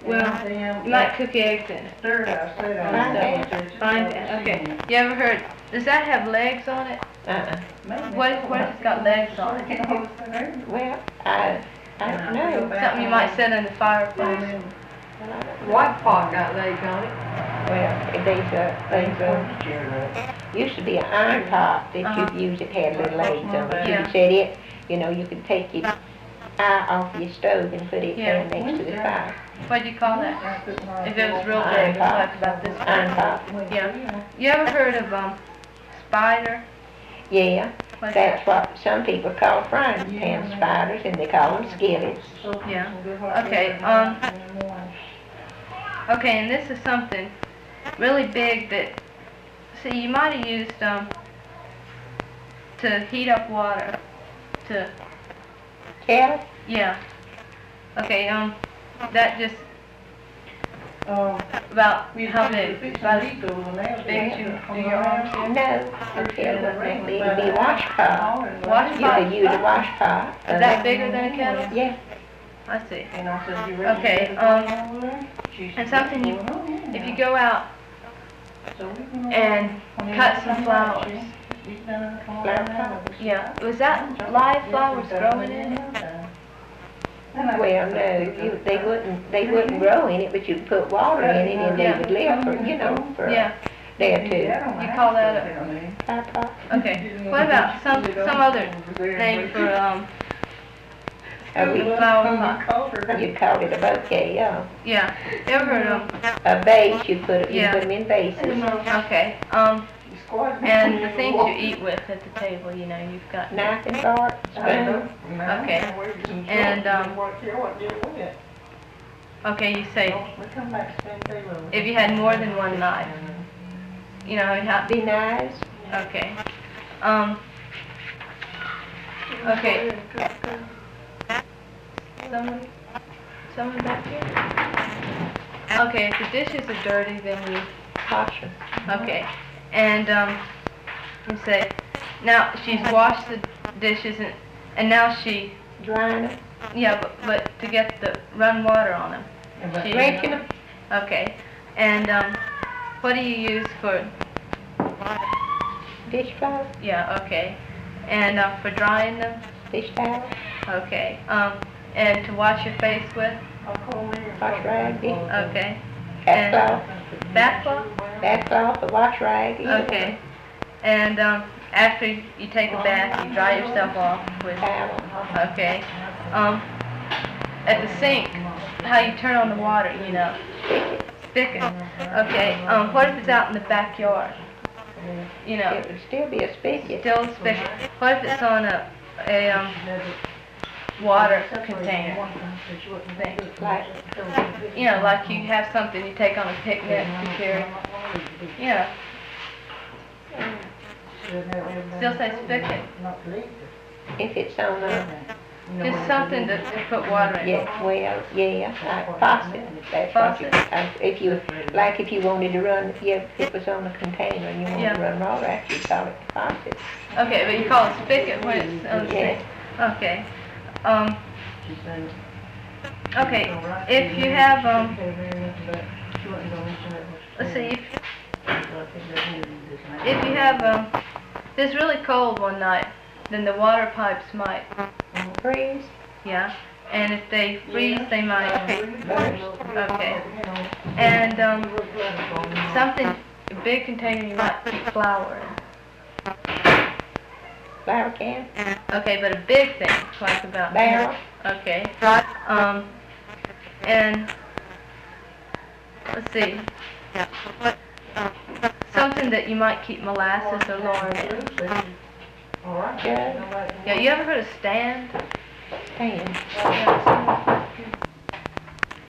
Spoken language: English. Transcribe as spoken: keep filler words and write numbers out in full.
Well, you might cook eggs in it. Third, I said I. Fine pan. Fine pan, okay. You ever heard, does that have legs on it? Uh-uh. What, what if it's got legs on it? Well, I, I don't know. Something you might set in the fireplace. White pot got legs on it. Well, there's a, there's a, used to be an iron pot that Uh-huh. you used that had little legs on it. You Yeah. could set it, you know, you could take your eye off your stove and put it Yeah. there next to the fire. What'd you call that? If it was real Iron big, pot. like about this. Iron pot. Yeah. You ever heard of, um, spider? Yeah, What's that's that? what some people call frying pan spiders, and they call them skillets. Yeah. Okay, um, okay, and this is something really big that, see, you might have used, um, to heat up water, to, Kettle? yeah. Okay, um, that just, Um, about we how how big? big? About Big as big as you, do your arms here? No, a kettle wouldn't make big. It'd be a wash pot. Wash You pot? could use a wash pot. Is that bigger than a kettle? Yeah. I see. And I said, you ready? Okay, to go um, over there? She said, and something you- "Oh, yeah." If you go out So we can, uh, and when they cut come some back, flowers, she- she's gonna come Flower around pot? with us. yeah, was that live flowers growing in it? Well, no, you, they wouldn't, they wouldn't grow in it, but you put water in it and they Yeah. would live for, you know, for Yeah, a day or two. You call that Flower pot? okay. What about some, some other name for, um, Uh, we, flower pot? you called it a bouquet, yeah. Yeah, you ever heard of, A vase, you put, it- you Yeah. put them in vases. okay, um, and the things you eat with at the table, you know, you've got, Knife and fork, spoon. Okay. And, um, okay, you say, if you had more than one knife, you know, how, Be knives. okay, um, okay. Someone, someone back here? Okay, if the dishes are dirty, then you, Wash them. okay, and, um, you say, now, she's washed the dishes and, and now she, Drying them. yeah, but, but to get the, run water on them. She- Drinking them. Okay, and, um, what do you use for, Dish cloth, yeah, okay, and, uh, for drying them? dish towel, Okay, um, and to wash your face with? wash rag, dish, Okay, bath And- cloth, bath cloth? bath cloth, a wash rag. either Okay, and, um, after you take a bath, you dry yourself off with, Towel. okay, um, at the sink, how you turn on the water, you know, Spigot. spigot, okay, um, what if it's out in the backyard? You know, It would still be a spigot. still a spigot, what if it's on a, a, um, water container thing? Like, You know, like you have something you take on a picnic to carry, you know, still say spigot, if it's on a, just something to, to put water in. yeah, well, yeah, like faucet, that's what you, Faucet? uh, if you, like if you wanted to run, yeah, if it was on a container and you wanted to Yeah. run water after, you call it faucet. Okay, but you call it spigot when it's on the Yeah. sink. Okay, um, okay, if you have, um, let's see, if, if you have, um, if it's really cold one night, then the water pipes might, Freeze, yeah, and if they freeze, they might, burst, okay. And, um, something, a big container you might keep flour in. flour can, Okay, but a big thing, like about. barrel, Okay, um, and, let's see, something that you might keep molasses or lard in. jug, Yeah, you ever heard of stand? pan, Yeah,